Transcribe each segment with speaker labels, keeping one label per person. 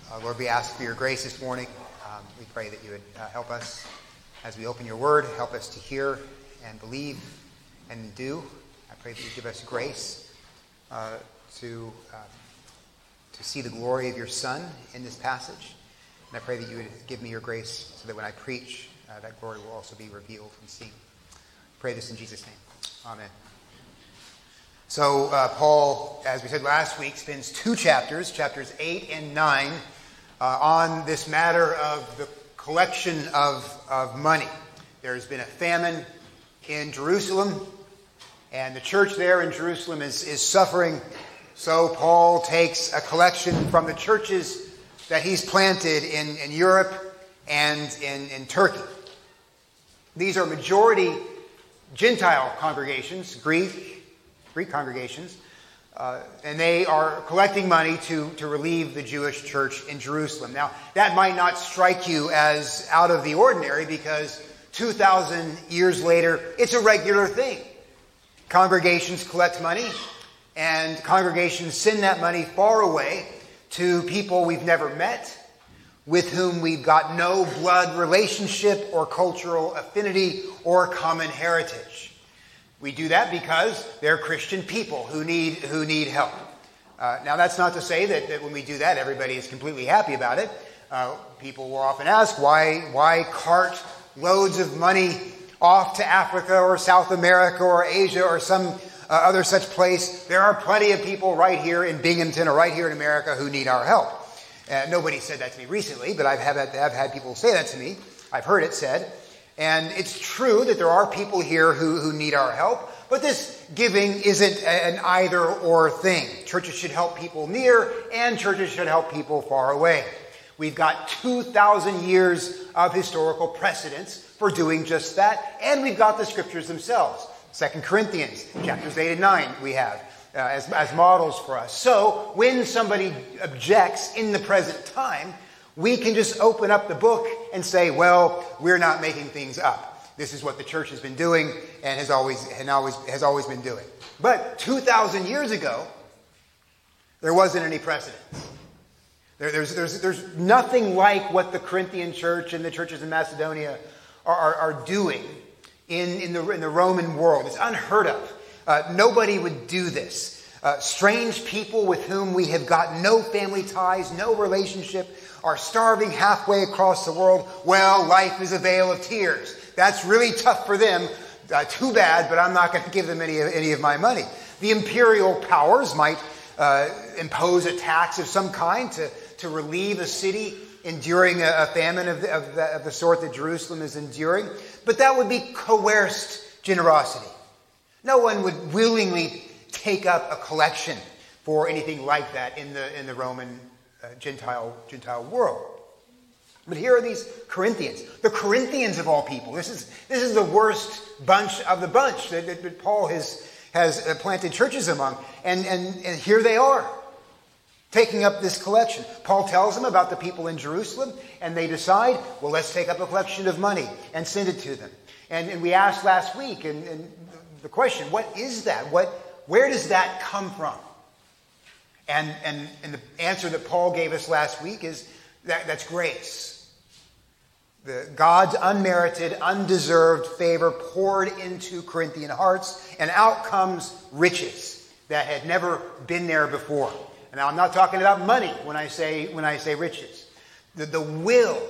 Speaker 1: Lord, we ask for your grace this morning. We pray that you would help us as we open your word, help us to hear and believe and do. I pray that you give us grace to see the glory of your Son in this passage. And I pray that you would give me your grace so that when I preach, that glory will also be revealed and seen. I pray this in Jesus' name. Amen. So Paul, as we said last week, spends two chapters 8 and 9, on this matter of the collection of money. There's been a famine in Jerusalem, and the church there in Jerusalem is suffering. So Paul takes a collection from the churches that he's planted in Europe and in Turkey. These are majority Gentile congregations, Greek congregations, and they are collecting money to relieve the Jewish church in Jerusalem. Now, that might not strike you as out of the ordinary because 2,000 years later, it's a regular thing. Congregations collect money, and congregations send that money far away to people we've never met, with whom we've got no blood relationship or cultural affinity or common heritage. We do that because they're Christian people who need help. Now, that's not to say that when we do that, everybody is completely happy about it. People will often ask, why cart loads of money off to Africa or South America or Asia or some other such place? There are plenty of people right here in Binghamton or right here in America who need our help. Nobody said that to me recently, but I've had people say that to me. I've heard it said. And it's true that there are people here who need our help, but this giving isn't an either-or thing. Churches should help people near, and churches should help people far away. We've got 2,000 years of historical precedence for doing just that, and we've got the scriptures themselves. 2 Corinthians, chapters 8 and 9, we have as models for us. So when somebody objects in the present time, we can just open up the book and say, well, we're not making things up. This is what the church has been doing and has always been doing. But 2,000 years ago, there wasn't any precedent. There's nothing like what the Corinthian church and the churches in Macedonia are doing in the Roman world. It's unheard of. Nobody would do this. Strange people with whom we have got no family ties, no relationship, are starving halfway across the world. Well, life is a vale of tears. That's really tough for them. Too bad, but I'm not going to give them any of my money. The imperial powers might impose a tax of some kind to relieve a city enduring a famine of the sort that Jerusalem is enduring. But that would be coerced generosity. No one would willingly take up a collection for anything like that in the Roman Gentile world. But here are these Corinthians. The Corinthians of all people. This is the worst bunch of the bunch that Paul has planted churches among. And here they are, taking up this collection. Paul tells them about the people in Jerusalem, and they decide, well, let's take up a collection of money and send it to them. And we asked last week, and the question, what is that? Where does that come from? And the answer that Paul gave us last week is that's grace. God's unmerited, undeserved favor poured into Corinthian hearts, and out comes riches that had never been there before. And now I'm not talking about money when I say riches. The will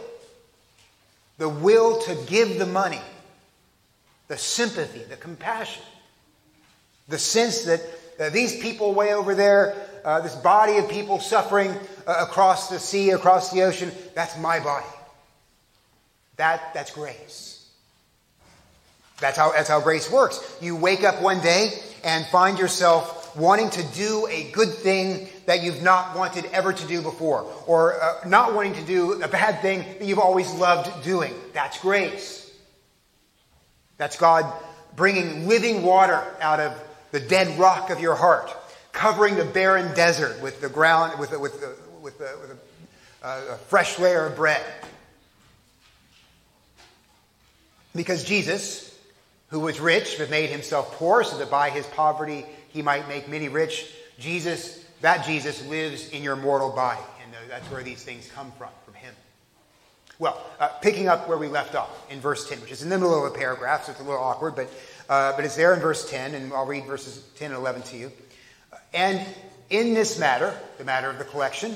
Speaker 1: to give the money, the sympathy, the compassion, the sense that these people way over there, this body of people suffering across the sea, across the ocean, that's my body. That's grace. That's how grace works. You wake up one day and find yourself wanting to do a good thing that you've not wanted ever to do before, or not wanting to do a bad thing that you've always loved doing. That's grace. That's God bringing living water out of the dead rock of your heart, covering the barren desert with the ground with a fresh layer of bread. Because Jesus, who was rich but made himself poor so that by his poverty he might make many rich, Jesus That Jesus lives in your mortal body. And that's where these things come from him. Well, picking up where we left off in verse 10, which is in the middle of a paragraph, so it's a little awkward, but it's there in verse 10, and I'll read verses 10 and 11 to you. And in this matter, the matter of the collection,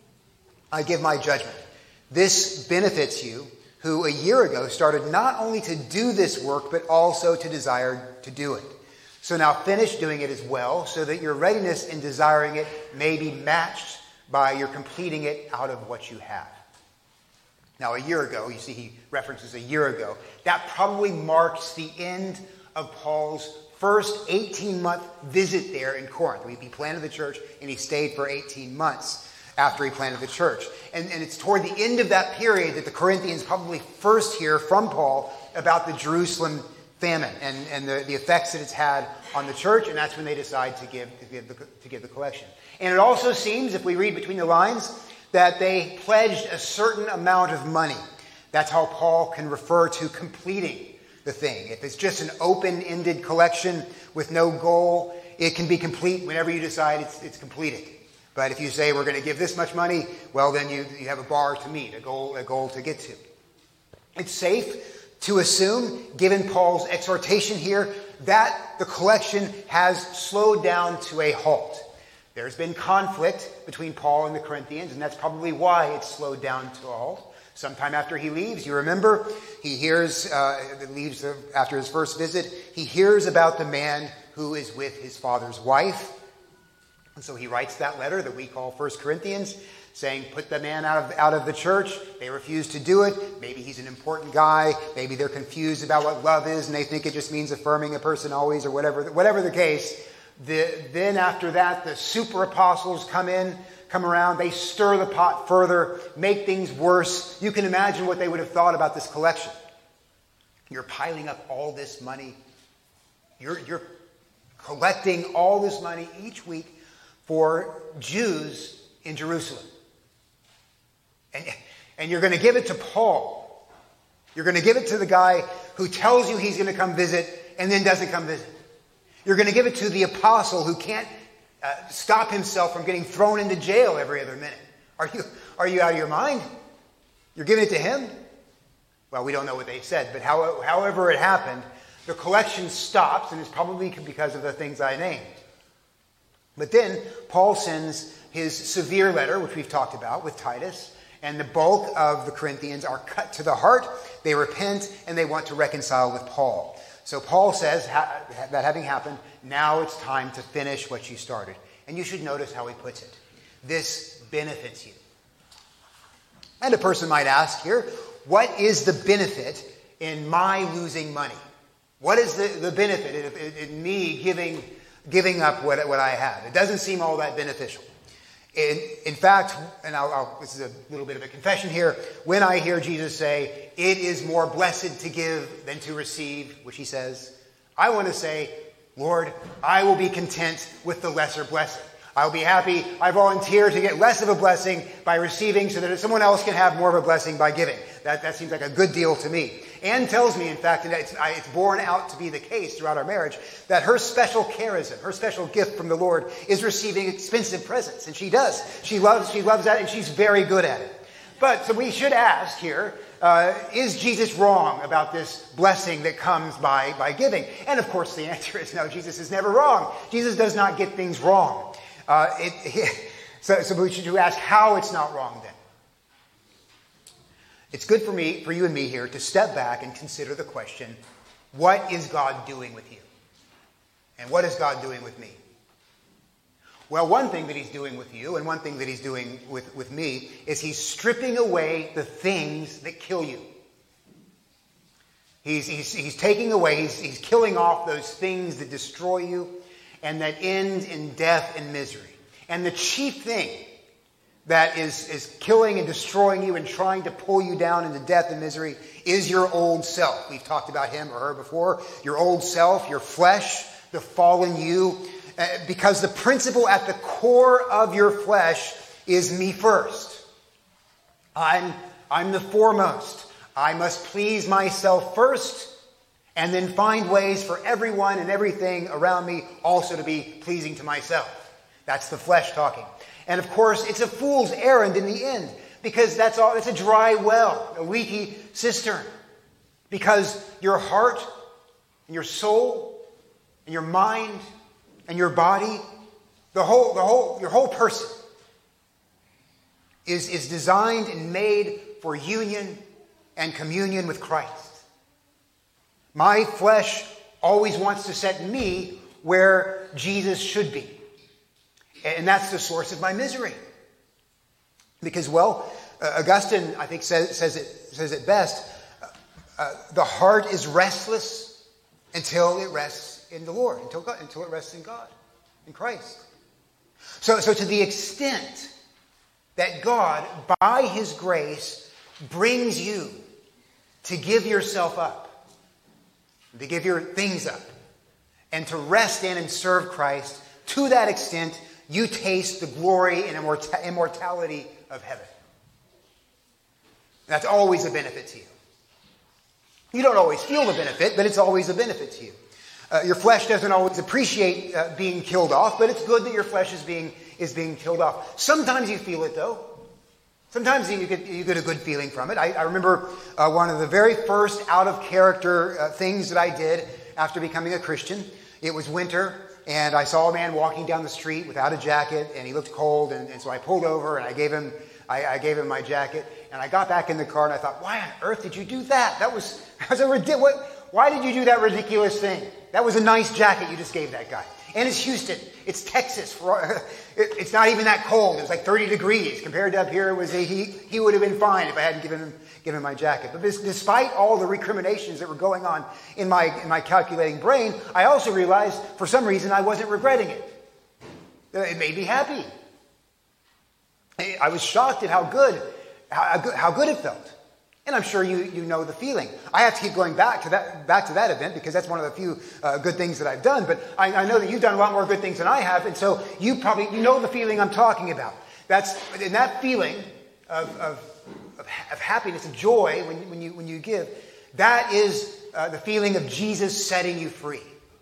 Speaker 1: I give my judgment. This benefits you, who a year ago started not only to do this work, but also to desire to do it. So now finish doing it as well, so that your readiness in desiring it may be matched by your completing it out of what you have. Now, a year ago, you see he references a year ago, that probably marks the end of Paul's first 18-month visit there in Corinth. He planted the church, and he stayed for 18 months after he planted the church. And it's toward the end of that period that the Corinthians probably first hear from Paul about the Jerusalem famine and the effects that it's had on the church, and that's when they decide to give the collection. And it also seems, if we read between the lines, that they pledged a certain amount of money. That's how Paul can refer to completing the thing. If it's just an open-ended collection with no goal, it can be complete whenever you decide it's completed. But if you say we're going to give this much money, well, then you have a bar to meet, a goal to get to. It's safe to assume, given Paul's exhortation here, that the collection has slowed down to a halt. There's been conflict between Paul and the Corinthians, and that's probably why it's slowed down to a halt. Sometime after he leaves, you remember, he hears, leaves after his first visit, he hears about the man who is with his father's wife. And so he writes that letter that we call 1 Corinthians, saying, put the man out of the church. They refuse to do it. Maybe he's an important guy. Maybe they're confused about what love is, and they think it just means affirming a person always, or whatever the case. Then after that, the super apostles come around. They stir the pot further, make things worse. You can imagine what they would have thought about this collection. You're piling up all this money. You're collecting all this money each week for Jews in Jerusalem. And you're going to give it to Paul. You're going to give it to the guy who tells you he's going to come visit and then doesn't come visit. You're going to give it to the apostle who can't stop himself from getting thrown into jail every other minute. Are you out of your mind? You're giving it to him? Well, we don't know what they said, but however it happened, the collection stops, and it's probably because of the things I named. But then Paul sends his severe letter, which we've talked about, with Titus, and the bulk of the Corinthians are cut to the heart. They repent, and they want to reconcile with Paul. So Paul says, that having happened, now it's time to finish what you started. And you should notice how he puts it. This benefits you. And a person might ask here, what is the benefit in my losing money? What is the benefit in me giving up what I have? It doesn't seem all that beneficial. In fact, and this is a little bit of a confession here, when I hear Jesus say, it is more blessed to give than to receive, which he says, I want to say, Lord, I will be content with the lesser blessing. I'll be happy. I volunteer to get less of a blessing by receiving so that someone else can have more of a blessing by giving. That seems like a good deal to me. Anne tells me, in fact, and it's borne out to be the case throughout our marriage, that her special charism, her special gift from the Lord is receiving expensive presents. And she does. She loves that, and she's very good at it. But so we should ask here, is Jesus wrong about this blessing that comes by giving? And of course the answer is no, Jesus is never wrong. Jesus does not get things wrong. So we should ask how it's not wrong then. It's good for you and me here to step back and consider the question, what is God doing with you? And what is God doing with me? Well, one thing that he's doing with you and one thing that he's doing with me is he's stripping away the things that kill you. He's taking away, he's killing off those things that destroy you and that end in death and misery. And the chief thing that is killing and destroying you and trying to pull you down into death and misery is your old self. We've talked about him or her before. Your old self, your flesh, the fallen you. Because the principle at the core of your flesh is me first. I'm the foremost. I must please myself first and then find ways for everyone and everything around me also to be pleasing to myself. That's the flesh talking. And of course, it's a fool's errand in the end, because it's a dry well, a leaky cistern. Because your heart and your soul and your mind and your body, your whole person is designed and made for union and communion with Christ. My flesh always wants to set me where Jesus should be. And that's the source of my misery. Because, Augustine, I think, says it best. The heart is restless until it rests in the Lord, until it rests in God, in Christ. So to the extent that God, by His grace, brings you to give yourself up, to give your things up, and to rest in and serve Christ, to that extent, you taste the glory and immortality of heaven. That's always a benefit to you. You don't always feel the benefit, but it's always a benefit to you. Your flesh doesn't always appreciate being killed off, but it's good that your flesh is being killed off. Sometimes you feel it, though. Sometimes you get a good feeling from it. I remember one of the very first out-of-character things that I did after becoming a Christian. It was winter, and I saw a man walking down the street without a jacket, and he looked cold, and so I pulled over, and I gave him my jacket, and I got back in the car, and I thought, why on earth did you do that? That was a ridiculous. Why did you do that ridiculous thing? That was a nice jacket you just gave that guy. And it's Houston. It's Texas. It's not even that cold. It was like 30 degrees. Compared to up here, he would have been fine if I hadn't given him my jacket. But despite all the recriminations that were going on in my calculating brain, I also realized for some reason I wasn't regretting it. It made me happy. I was shocked at how good it felt. And I'm sure you know the feeling. I have to keep going back to that event because that's one of the few good things that I've done. But I know that you've done a lot more good things than I have, and so you know the feeling I'm talking about. And that feeling of happiness and joy when you give, that is the feeling of Jesus setting you free.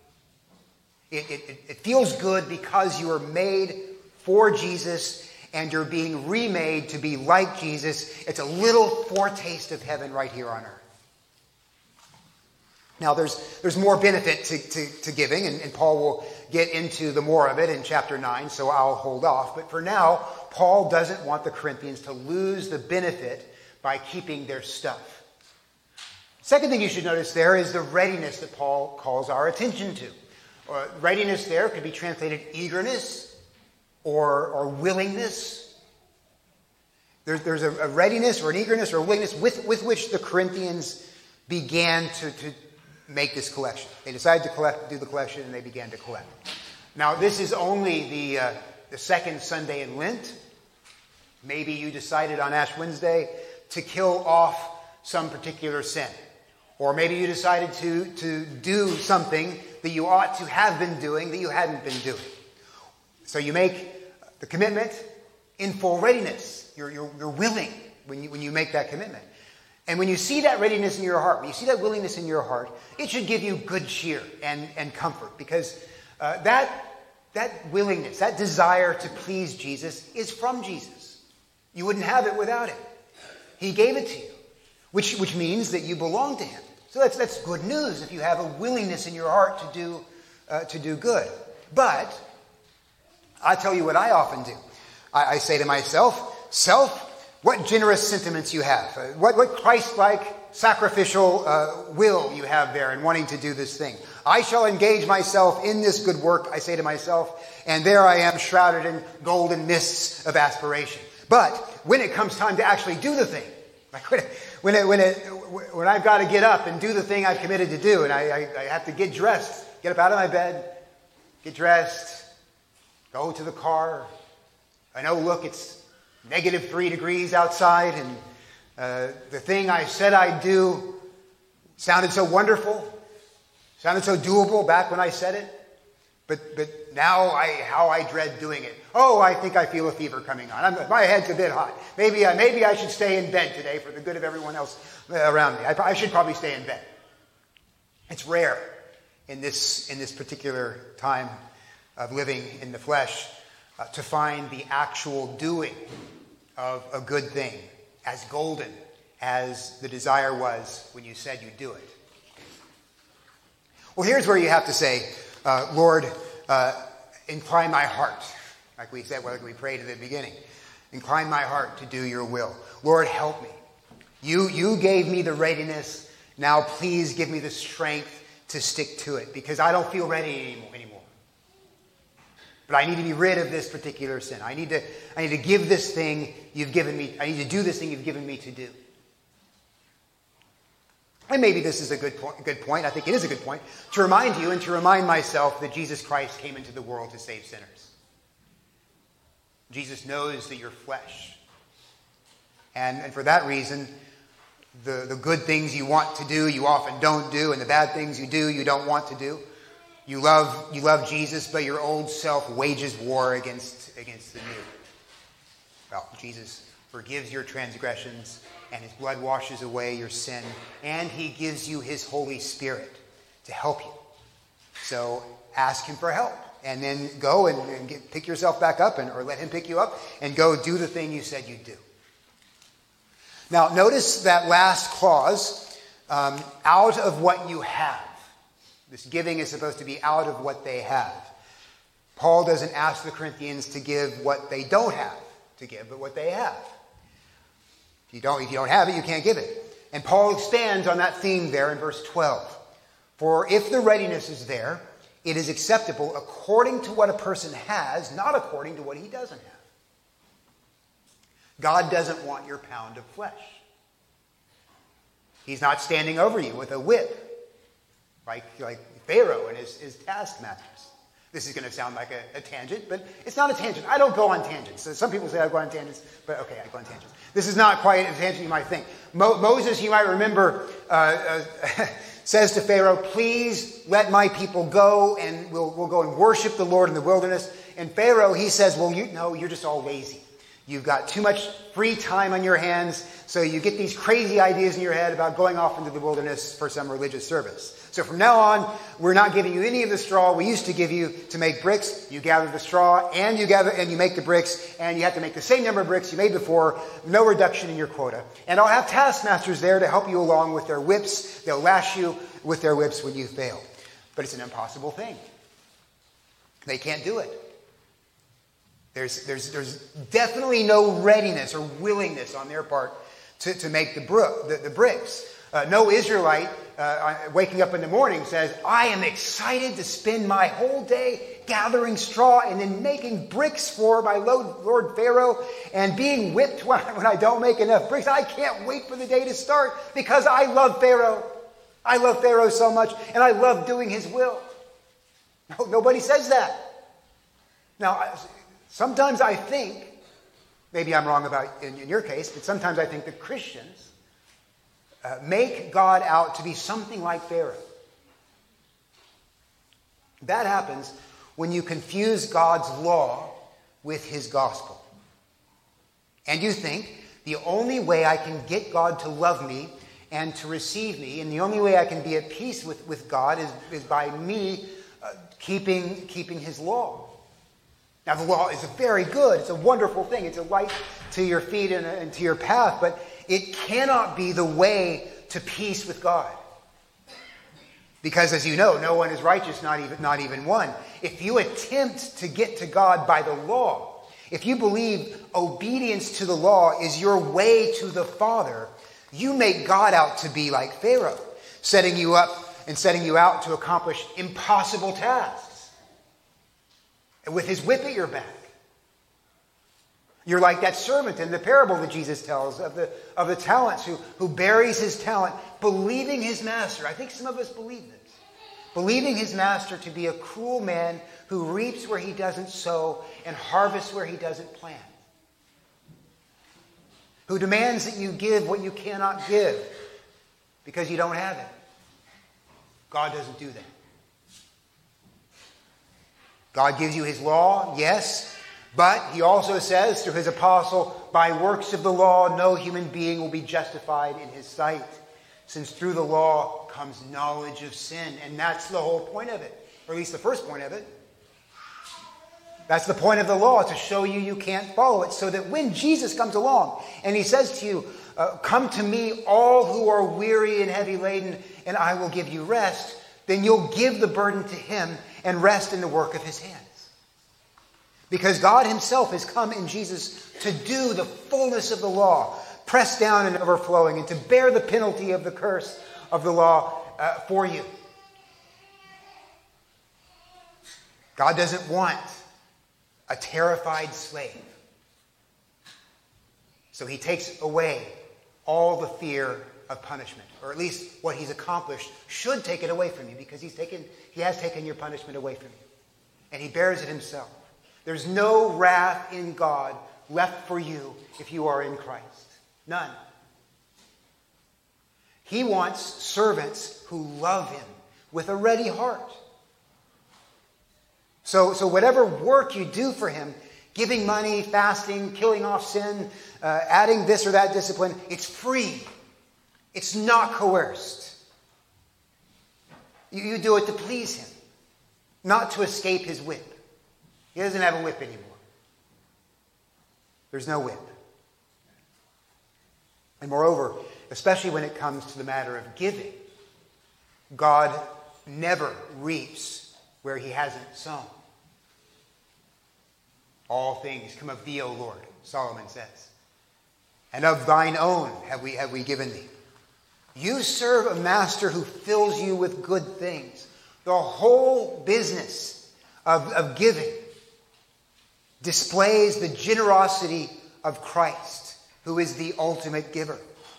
Speaker 1: It feels good because you are made for Jesus. And you're being remade to be like Jesus. It's a little foretaste of heaven right here on earth. Now, there's more benefit to giving, and Paul will get into the more of it in chapter 9, so I'll hold off. But for now, Paul doesn't want the Corinthians to lose the benefit by keeping their stuff. Second thing you should notice there is the readiness that Paul calls our attention to. Readiness there could be translated eagerness, or willingness. There's a readiness or an eagerness or a willingness with which the Corinthians began to make this collection. They decided to do the collection, and they began to collect. Now, this is only the second Sunday in Lent. Maybe you decided on Ash Wednesday to kill off some particular sin. Or maybe you decided to do something that you ought to have been doing that you hadn't been doing. So you make the commitment in full readiness. You're willing when you make that commitment. And when you see that readiness in your heart, when you see that willingness in your heart, it should give you good cheer and comfort. Because that willingness, that desire to please Jesus is from Jesus. You wouldn't have it without it. He gave it to you, which means that you belong to Him. So that's good news if you have a willingness in your heart to do good. But I tell you what I often do. I say to myself, what generous sentiments you have. What Christ-like sacrificial will you have there in wanting to do this thing. I shall engage myself in this good work, I say to myself, and there I am shrouded in golden mists of aspiration. But when it comes time to actually do the thing, like when I've got to get up and do the thing I've committed to do, and I have to get dressed, get up out of my bed, get dressed, go to the car. I know, look, it's -3 degrees outside, and the thing I said I'd do sounded so wonderful, sounded so doable back when I said it, but now how I dread doing it. Oh, I think I feel a fever coming on. My head's a bit hot. Maybe I should stay in bed today for the good of everyone else around me. I should probably stay in bed. It's rare in this particular time of living in the flesh to find the actual doing of a good thing as golden as the desire was when you said you'd do it. Well, here's where you have to say, Lord, incline my heart. Like we said, like we prayed at the beginning. Incline my heart to do your will. Lord, help me. You gave me the readiness. Now please give me the strength to stick to it, because I don't feel ready anymore. But I need to be rid of this particular sin. I need to give this thing you've given me. I need to do this thing you've given me to do. And maybe this is a good point. I think it is a good point to remind you and to remind myself that Jesus Christ came into the world to save sinners. Jesus knows that you're flesh. And for that reason, the good things you want to do, you often don't do, and the bad things you do, you don't want to do. You love Jesus, but your old self wages war against the new. Well, Jesus forgives your transgressions, and his blood washes away your sin, and he gives you his Holy Spirit to help you. So ask him for help, and then go and pick yourself back up, or let him pick you up, and go do the thing you said you'd do. Now, notice that last clause, out of what you have. This giving is supposed to be out of what they have. Paul doesn't ask the Corinthians to give what they don't have to give, but what they have. If you don't have it, you can't give it. And Paul expands on that theme there in verse 12. For if the readiness is there, it is acceptable according to what a person has, not according to what he doesn't have. God doesn't want your pound of flesh. He's not standing over you with a whip, like Pharaoh and his taskmasters. This is going to sound like a tangent, but it's not a tangent. I don't go on tangents. So some people say I go on tangents, but okay, I go on tangents. This is not quite a tangent you might think. Moses, you might remember, says to Pharaoh, please let my people go, and we'll go and worship the Lord in the wilderness. And Pharaoh, he says, well, you're just all lazy. You've got too much free time on your hands, so you get these crazy ideas in your head about going off into the wilderness for some religious service. So from now on, we're not giving you any of the straw we used to give you to make bricks. You gather the straw, and you make the bricks, and you have to make the same number of bricks you made before, no reduction in your quota. And I'll have taskmasters there to help you along with their whips. They'll lash you with their whips when you fail. But it's an impossible thing. They can't do it. There's definitely no readiness or willingness on their part to make the bricks. No Israelite waking up in the morning says, I am excited to spend my whole day gathering straw and then making bricks for my Lord Pharaoh and being whipped when I don't make enough bricks. I can't wait for the day to start because I love Pharaoh. I love Pharaoh so much, and I love doing his will. No, nobody says that. Now, sometimes I think, maybe I'm wrong about in your case, but sometimes I think that Christians make God out to be something like Pharaoh. That happens when you confuse God's law with his gospel. And you think the only way I can get God to love me and to receive me, and the only way I can be at peace with God is by me keeping his law. Now, the law is very good. It's a wonderful thing. It's a light to your feet and to your path, but it cannot be the way to peace with God. Because, as you know, no one is righteous, not even one. If you attempt to get to God by the law, if you believe obedience to the law is your way to the Father, you make God out to be like Pharaoh, setting you up and setting you out to accomplish impossible tasks with his whip at your back. You're like that servant in the parable that Jesus tells of the talents who buries his talent, believing his master. I think some of us believe this. Believing his master to be a cruel man who reaps where he doesn't sow and harvests where he doesn't plant. Who demands that you give what you cannot give because you don't have it. God doesn't do that. God gives you his law, yes. But he also says through his apostle, by works of the law, no human being will be justified in his sight, since through the law comes knowledge of sin. And that's the whole point of it, or at least the first point of it. That's the point of the law, to show you can't follow it, so that when Jesus comes along and he says to you, come to me, all who are weary and heavy laden, and I will give you rest, then you'll give the burden to him and rest in the work of his hands. Because God himself has come in Jesus to do the fullness of the law, pressed down and overflowing, and to bear the penalty of the curse of the law for you. God doesn't want a terrified slave. So he takes away all the fear of punishment, or at least what he's accomplished should take it away from you, because he has taken your punishment away from you. And he bears it himself. There's no wrath in God left for you if you are in Christ. None. He wants servants who love him with a ready heart. So whatever work you do for him, giving money, fasting, killing off sin, adding this or that discipline, it's free. It's not coerced. You do it to please him, not to escape his whip. He doesn't have a whip anymore. There's no whip. And moreover, especially when it comes to the matter of giving, God never reaps where he hasn't sown. All things come of thee, O Lord, Solomon says. And of thine own have we given thee. You serve a master who fills you with good things. The whole business of giving displays the generosity of Christ, who is the ultimate giver.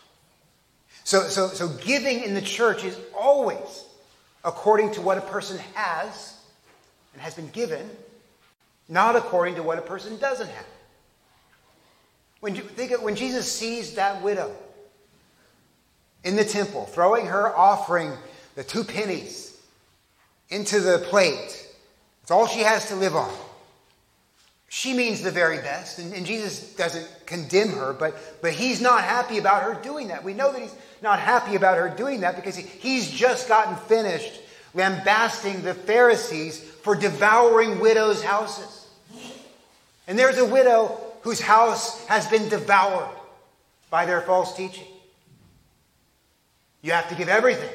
Speaker 1: So giving in the church is always according to what a person has and has been given, not according to what a person doesn't have. When Jesus sees that widow in the temple, throwing her offering, the 2 pennies, into the plate, it's all she has to live on. She means the very best, and Jesus doesn't condemn her, but he's not happy about her doing that. We know that he's not happy about her doing that because he's just gotten finished lambasting the Pharisees for devouring widows' houses. And there's a widow whose house has been devoured by their false teaching. You have to give everything.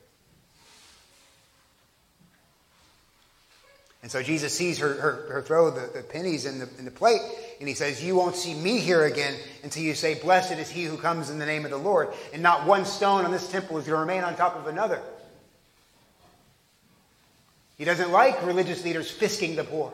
Speaker 1: And so Jesus sees her throw the pennies in the plate, and he says, you won't see me here again until you say, blessed is he who comes in the name of the Lord. And not one stone on this temple is going to remain on top of another. He doesn't like religious leaders fisking the poor.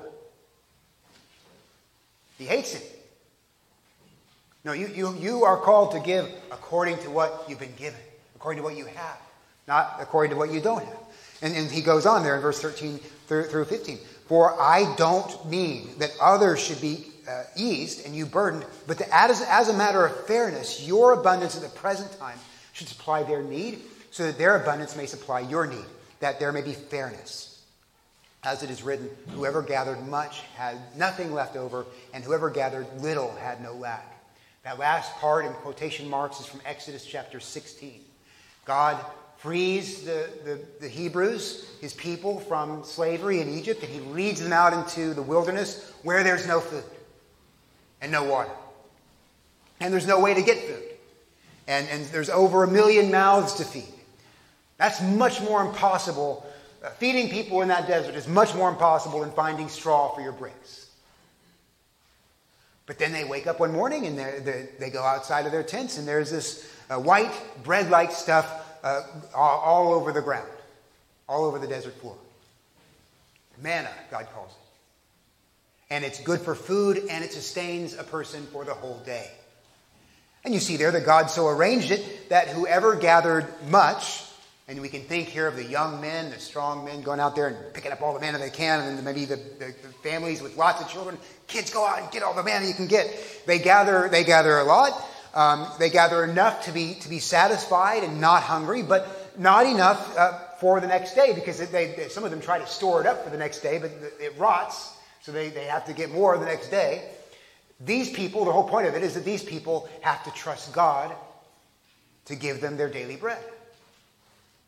Speaker 1: He hates it. No, you are called to give according to what you've been given, according to what you have, not according to what you don't have. And he goes on there in verse 13 through 15. For I don't mean that others should be eased and you burdened, but that as a matter of fairness, your abundance at the present time should supply their need, so that their abundance may supply your need, that there may be fairness. As it is written, whoever gathered much had nothing left over, and whoever gathered little had no lack. That last part in quotation marks is from Exodus chapter 16. God frees the Hebrews, his people, from slavery in Egypt, and he leads them out into the wilderness where there's no food and no water. And there's no way to get food. And there's over 1 million mouths to feed. That's much more impossible. Feeding people in that desert is much more impossible than finding straw for your bricks. But then they wake up one morning and they go outside of their tents, and there's this white bread-like stuff all over the ground, all over the desert floor. Manna, God calls it. And it's good for food, and it sustains a person for the whole day. And you see there that God so arranged it that whoever gathered much, and we can think here of the young men, the strong men going out there and picking up all the manna they can, and then maybe the families with lots of children, kids go out and get all the manna you can get. They gather a lot. They gather enough to be satisfied and not hungry, but not enough for the next day, because some of them try to store it up for the next day, but it rots, so they have to get more the next day. These people, the whole point of it is that these people have to trust God to give them their daily bread.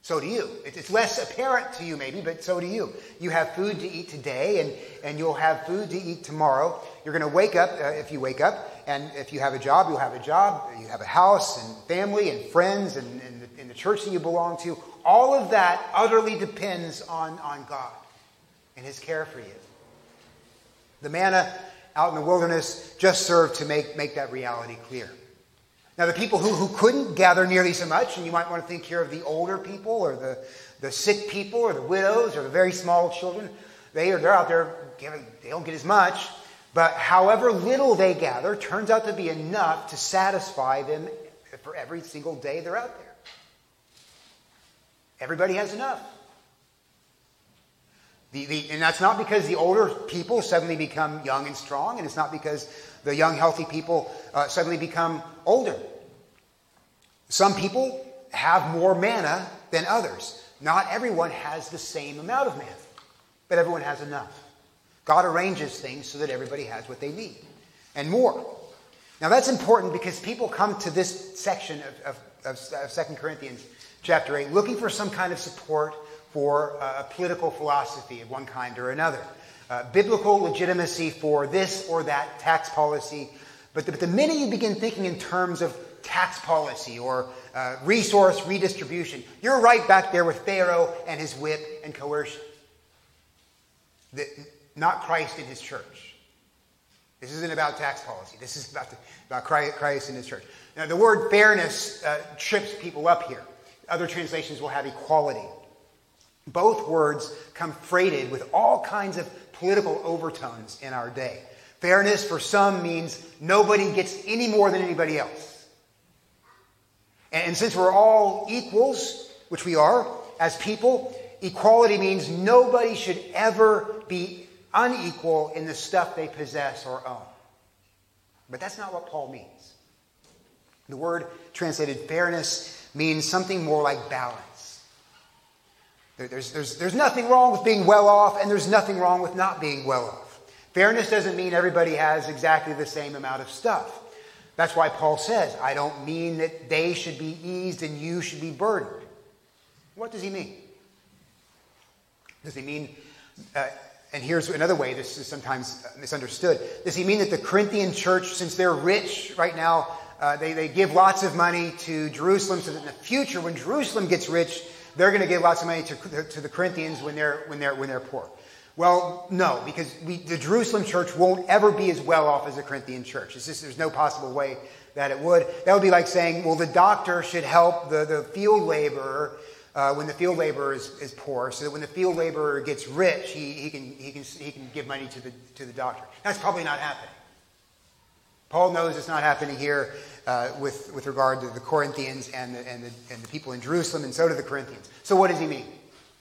Speaker 1: So do you. It's less apparent to you maybe, but so do you. You have food to eat today, and you'll have food to eat tomorrow. You're going to wake up, if you wake up, and if you have a job, you'll have a job. You have a house and family and friends and the church that you belong to. All of that utterly depends on God and his care for you. The manna out in the wilderness just served to make that reality clear. Now, the people who couldn't gather nearly so much, and you might want to think here of the older people or the sick people or the widows or the very small children, they're out there, they don't get as much. But however little they gather turns out to be enough to satisfy them for every single day they're out there. Everybody has enough. And that's not because the older people suddenly become young and strong, and it's not because the young, healthy people suddenly become older. Some people have more manna than others. Not everyone has the same amount of manna, but everyone has enough. God arranges things so that everybody has what they need, and more. Now that's important because people come to this section of 2 Corinthians chapter 8 looking for some kind of support for a political philosophy of one kind or another. Biblical legitimacy for this or that tax policy. But the minute you begin thinking in terms of tax policy or resource redistribution, you're right back there with Pharaoh and his whip and coercion. Not Christ and his church. This isn't about tax policy. This is about Christ and his church. Now, the word fairness trips people up here. Other translations will have equality. Both words come freighted with all kinds of political overtones in our day. Fairness for some means nobody gets any more than anybody else. And since we're all equals, which we are as people, equality means nobody should ever be unequal in the stuff they possess or own. But that's not what Paul means. The word translated fairness means something more like balance. There's nothing wrong with being well off, and there's nothing wrong with not being well off. Fairness doesn't mean everybody has exactly the same amount of stuff. That's why Paul says, I don't mean that they should be eased and you should be burdened. What does he mean? Does he mean, and here's another way this is sometimes misunderstood, does he mean that the Corinthian church, since they're rich right now, they give lots of money to Jerusalem so that in the future when Jerusalem gets rich, they're going to give lots of money to the Corinthians when they're poor? Well, no, because the Jerusalem church won't ever be as well off as the Corinthian church. It's just, there's no possible way that it would. That would be like saying, well, the doctor should help the field laborer when the field laborer is poor, so that when the field laborer gets rich, he can give money to the doctor. That's probably not happening. Paul knows it's not happening here with regard to the Corinthians and the people in Jerusalem, and so do the Corinthians. So what does he mean?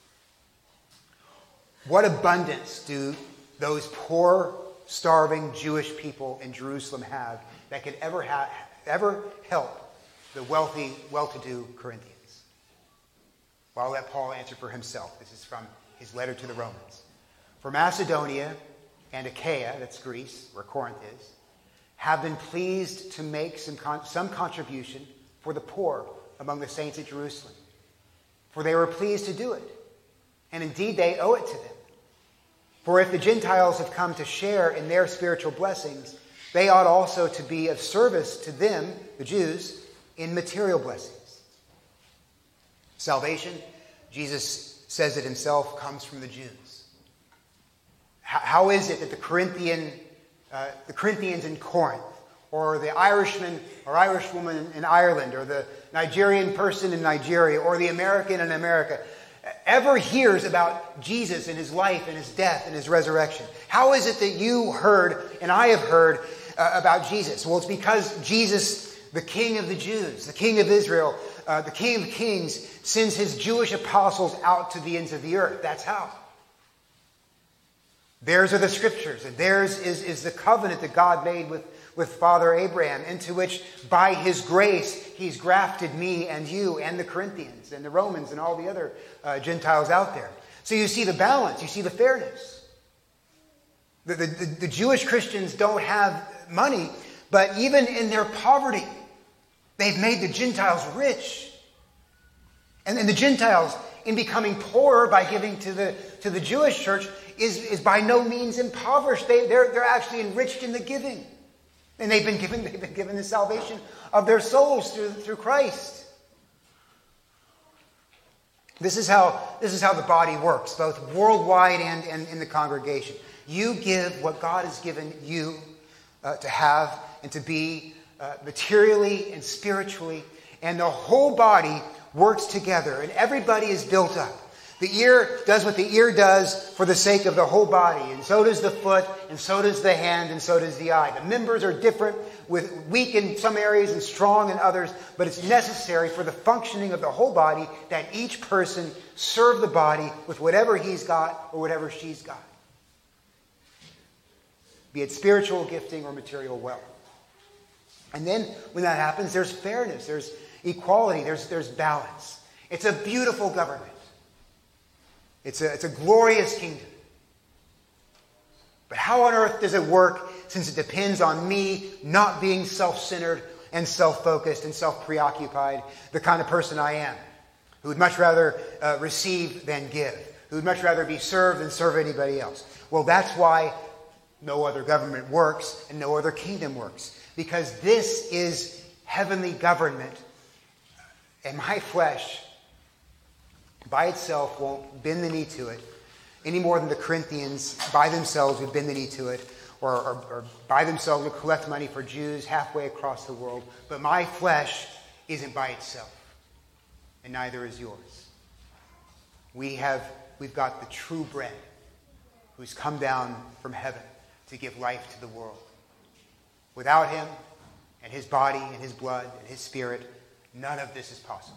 Speaker 1: What abundance do those poor, starving Jewish people in Jerusalem have that could ever help the wealthy, well-to-do Corinthians? Well, I'll let Paul answer for himself. This is from his letter to the Romans. For Macedonia and Achaia, that's Greece, where Corinth is, have been pleased to make some contribution for the poor among the saints at Jerusalem. For they were pleased to do it. And indeed they owe it to them. For if the Gentiles have come to share in their spiritual blessings, they ought also to be of service to them, the Jews, in material blessings. Salvation, Jesus says it himself, comes from the Jews. How is it that the Corinthians in Corinth, or the Irishman or Irishwoman in Ireland, or the Nigerian person in Nigeria, or the American in America, ever hears about Jesus and his life and his death and his resurrection? How is it that you heard and I have heard about Jesus? Well, it's because Jesus, the King of the Jews, the King of Israel, the King of Kings, sends his Jewish apostles out to the ends of the earth. That's how. Theirs are the scriptures, and theirs is the covenant that God made with Father Abraham, into which by his grace he's grafted me and you and the Corinthians and the Romans and all the other Gentiles out there. So you see the balance, you see the fairness. The Jewish Christians don't have money, but even in their poverty, they've made the Gentiles rich. And the Gentiles, in becoming poorer by giving to the Jewish church, is by no means impoverished. They're actually enriched in the giving. And they've been given the salvation of their souls through Christ. This is how the body works, both worldwide and in the congregation. You give what God has given you to have and to be materially and spiritually, and the whole body works together, and everybody is built up. The ear does what the ear does for the sake of the whole body, and so does the foot, and so does the hand, and so does the eye. The members are different, weak in some areas and strong in others, but it's necessary for the functioning of the whole body that each person serve the body with whatever he's got or whatever she's got, be it spiritual gifting or material wealth. And then when that happens, there's fairness, there's equality, there's balance. It's a beautiful government. It's a glorious kingdom. But how on earth does it work, since it depends on me not being self-centered and self-focused and self-preoccupied, the kind of person I am, who would much rather receive than give, who would much rather be served than serve anybody else? Well, that's why no other government works and no other kingdom works, because this is heavenly government, and my flesh by itself won't bend the knee to it any more than the Corinthians by themselves would bend the knee to it, or by themselves would collect money for Jews halfway across the world. But my flesh isn't by itself, and neither is yours. We've got the true bread who's come down from heaven to give life to the world. Without him and his body and his blood and his spirit, none of this is possible.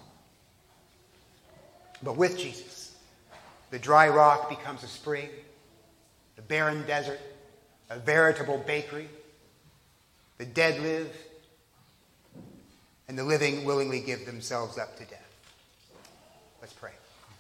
Speaker 1: But with Jesus, the dry rock becomes a spring, the barren desert, a veritable bakery. The dead live, and the living willingly give themselves up to death. Let's pray.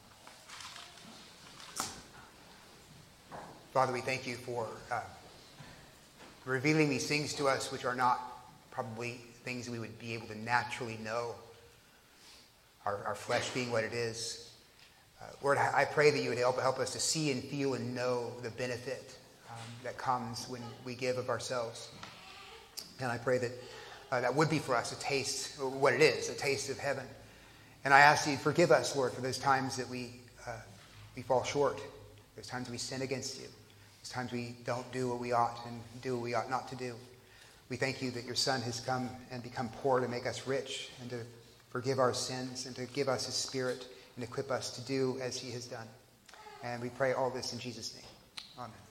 Speaker 1: Father, we thank you for revealing these things to us, which are not probably things we would be able to naturally know, our flesh being what it is. Lord, I pray that you would help us to see and feel and know the benefit that comes when we give of ourselves. And I pray that that would be for us a taste, what it is, a taste of heaven. And I ask you to forgive us, Lord, for those times that we fall short, those times we sin against you, those times we don't do what we ought and do what we ought not to do. We thank you that your Son has come and become poor to make us rich and to forgive our sins and to give us his Spirit and equip us to do as he has done. And we pray all this in Jesus' name. Amen.